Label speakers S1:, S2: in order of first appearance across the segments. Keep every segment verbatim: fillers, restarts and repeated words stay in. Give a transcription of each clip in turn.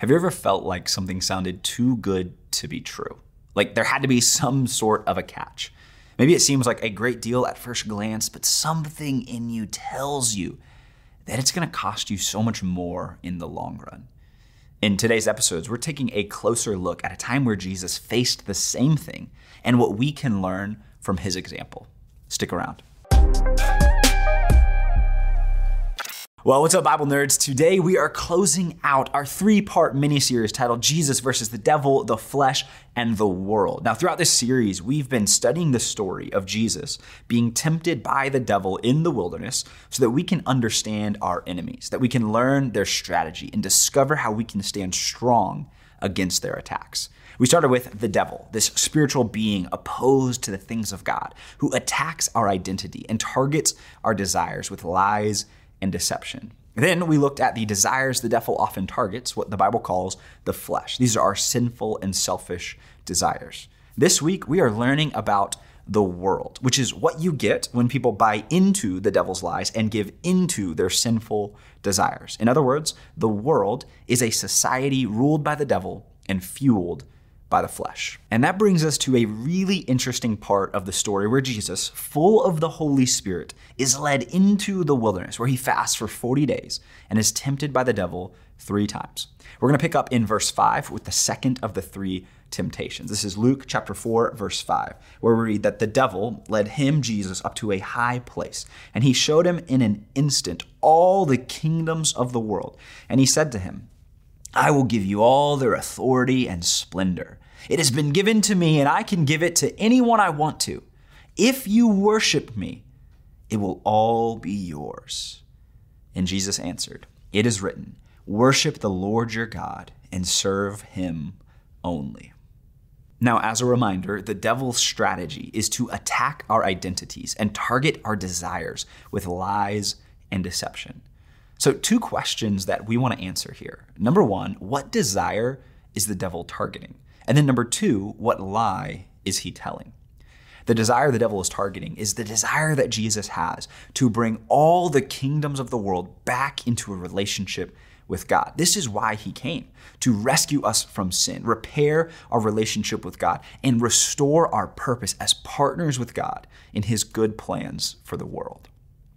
S1: Have you ever felt like something sounded too good to be true? Like there had to be some sort of a catch. Maybe it seems like a great deal at first glance, but something in you tells you that it's going to cost you so much more in the long run. In today's episodes, we're taking a closer look at a time where Jesus faced the same thing and what we can learn from his example. Stick around. Well, what's up, Bible nerds? Today we are closing out our three-part mini-series titled Jesus versus the Devil, the Flesh, and the World. Now, throughout this series, we've been studying the story of Jesus being tempted by the devil in the wilderness so that we can understand our enemies, that we can learn their strategy and discover how we can stand strong against their attacks. We started with the devil, this spiritual being opposed to the things of God, who attacks our identity and targets our desires with lies and deception. Then we looked at the desires the devil often targets, what the Bible calls the flesh. These are our sinful and selfish desires. This week, we are learning about the world, which is what you get when people buy into the devil's lies and give into their sinful desires. In other words, the world is a society ruled by the devil and fueled by the flesh. And that brings us to a really interesting part of the story where Jesus, full of the Holy Spirit, is led into the wilderness where he fasts for forty days and is tempted by the devil three times. We're going to pick up in verse five with the second of the three temptations. This is Luke chapter four, verse five, where we read that the devil led him, Jesus, up to a high place, and he showed him in an instant all the kingdoms of the world. And he said to him, I will give you all their authority and splendor. It has been given to me, and I can give it to anyone I want to. If you worship me, it will all be yours. And Jesus answered, it is written, worship the Lord your God and serve him only. Now, as a reminder, the devil's strategy is to attack our identities and target our desires with lies and deception. So two questions that we want to answer here. Number one, what desire is the devil targeting? And then number two, what lie is he telling? The desire the devil is targeting is the desire that Jesus has to bring all the kingdoms of the world back into a relationship with God. This is why he came, to rescue us from sin, repair our relationship with God, and restore our purpose as partners with God in his good plans for the world.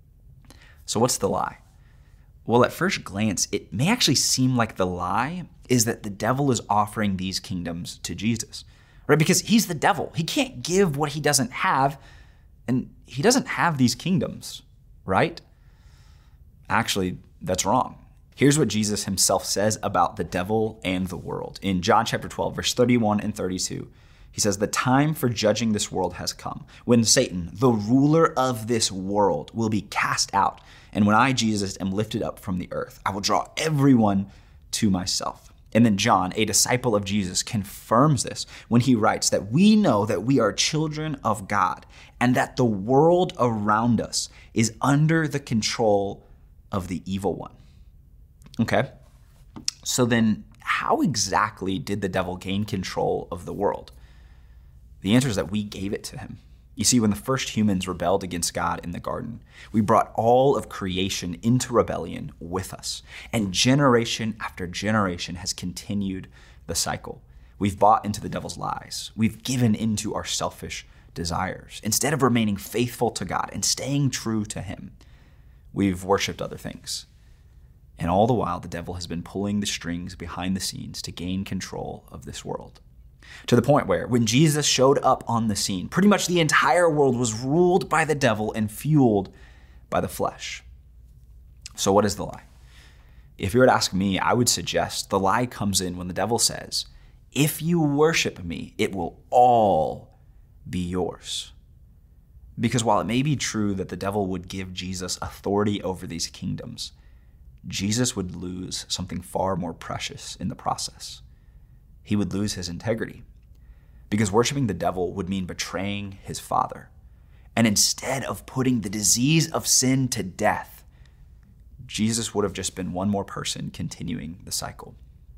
S1: So what's the lie? Well, at first glance, it may actually seem like the lie is that the devil is offering these kingdoms to Jesus, right? Because he's the devil. He can't give what he doesn't have, and he doesn't have these kingdoms, right? Actually, that's wrong. Here's what Jesus himself says about the devil and the world. In John chapter twelve, verse thirty-one and thirty-two, he says, the time for judging this world has come, when Satan, the ruler of this world, will be cast out. And when I, Jesus, am lifted up from the earth, I will draw everyone to myself. And then John, a disciple of Jesus, confirms this when he writes that we know that we are children of God and that the world around us is under the control of the evil one. Okay, so then how exactly did the devil gain control of the world? The answer is that we gave it to him. You see, when the first humans rebelled against God in the garden, we brought all of creation into rebellion with us. And generation after generation has continued the cycle. We've bought into the devil's lies. We've given into our selfish desires. Instead of remaining faithful to God and staying true to him, we've worshiped other things. And all the while, the devil has been pulling the strings behind the scenes to gain control of this world. To the point where when Jesus showed up on the scene, pretty much the entire world was ruled by the devil and fueled by the flesh. So what is the lie? If you were to ask me, I would suggest the lie comes in when the devil says, if you worship me, it will all be yours. Because while it may be true that the devil would give Jesus authority over these kingdoms, Jesus would lose something far more precious in the process. He would lose his integrity, because worshiping the devil would mean betraying his Father. And instead of putting the disease of sin to death, Jesus would have just been one more person continuing the cycle.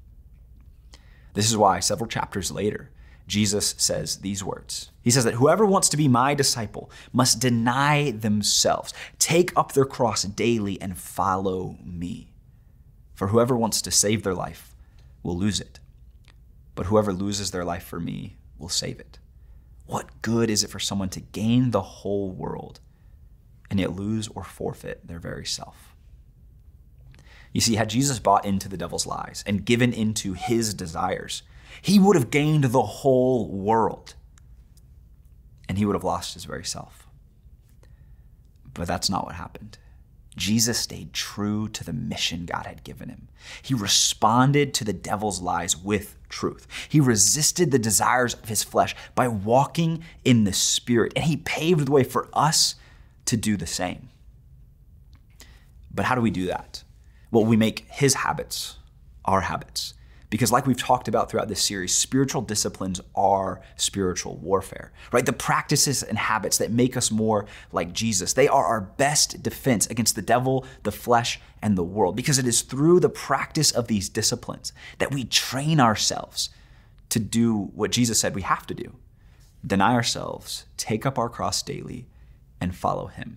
S1: This is why several chapters later, Jesus says these words. He says that whoever wants to be my disciple must deny themselves, take up their cross daily, and follow me. For whoever wants to save their life will lose it. But whoever loses their life for me will save it. What good is it for someone to gain the whole world and yet lose or forfeit their very self? You see, had Jesus bought into the devil's lies and given into his desires, he would have gained the whole world and he would have lost his very self. But that's not what happened. Jesus stayed true to the mission God had given him. He responded to the devil's lies with truth. He resisted the desires of his flesh by walking in the Spirit, and he paved the way for us to do the same. But how do we do that? Well, we make his habits our habits. Because like we've talked about throughout this series, spiritual disciplines are spiritual warfare, right? The practices and habits that make us more like Jesus, they are our best defense against the devil, the flesh, and the world. Because it is through the practice of these disciplines that we train ourselves to do what Jesus said we have to do. Deny ourselves, take up our cross daily, and follow him.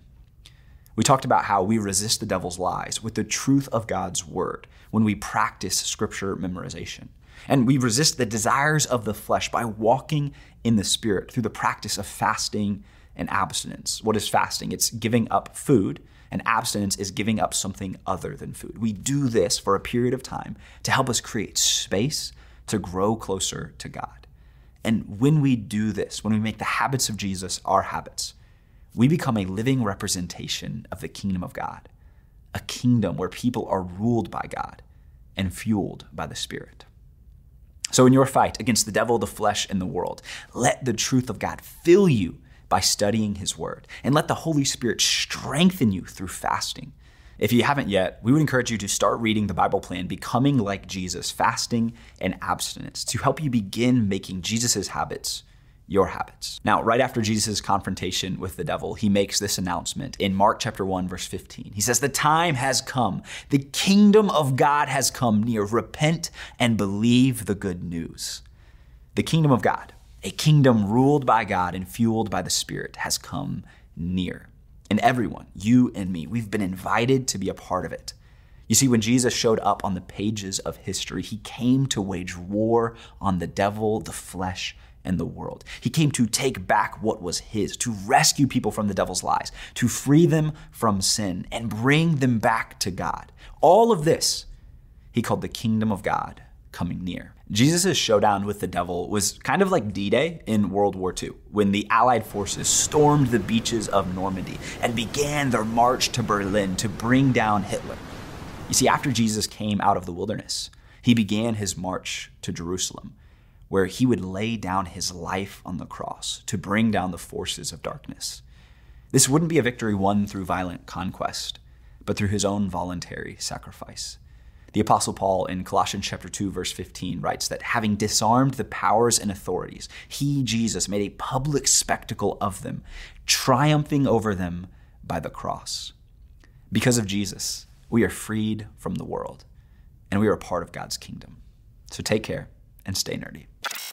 S1: We talked about how we resist the devil's lies with the truth of God's word when we practice scripture memorization. And we resist the desires of the flesh by walking in the Spirit through the practice of fasting and abstinence. What is fasting? It's giving up food, and abstinence is giving up something other than food. We do this for a period of time to help us create space to grow closer to God. And when we do this, when we make the habits of Jesus our habits, we become a living representation of the kingdom of God, a kingdom where people are ruled by God and fueled by the Spirit. So in your fight against the devil, the flesh, and the world, let the truth of God fill you by studying his word, and let the Holy Spirit strengthen you through fasting. If you haven't yet, we would encourage you to start reading the Bible plan, Becoming Like Jesus, Fasting and Abstinence, to help you begin making Jesus' habits your habits. Now, right after Jesus' confrontation with the devil, he makes this announcement in Mark chapter one, verse fifteen. He says, "The time has come. The kingdom of God has come near. Repent and believe the good news." The kingdom of God, a kingdom ruled by God and fueled by the Spirit, has come near. And everyone, you and me, we've been invited to be a part of it. You see, when Jesus showed up on the pages of history, he came to wage war on the devil, the flesh, and the world. He came to take back what was his, to rescue people from the devil's lies, to free them from sin, and bring them back to God. All of this, he called the kingdom of God coming near. Jesus' showdown with the devil was kind of like D-Day in World War Two, when the Allied forces stormed the beaches of Normandy and began their march to Berlin to bring down Hitler. You see, after Jesus came out of the wilderness, he began his march to Jerusalem, where he would lay down his life on the cross to bring down the forces of darkness. This wouldn't be a victory won through violent conquest, but through his own voluntary sacrifice. The Apostle Paul in Colossians chapter two, verse fifteen writes that having disarmed the powers and authorities, he, Jesus, made a public spectacle of them, triumphing over them by the cross. Because of Jesus, we are freed from the world, and we are a part of God's kingdom. So take care and stay nerdy.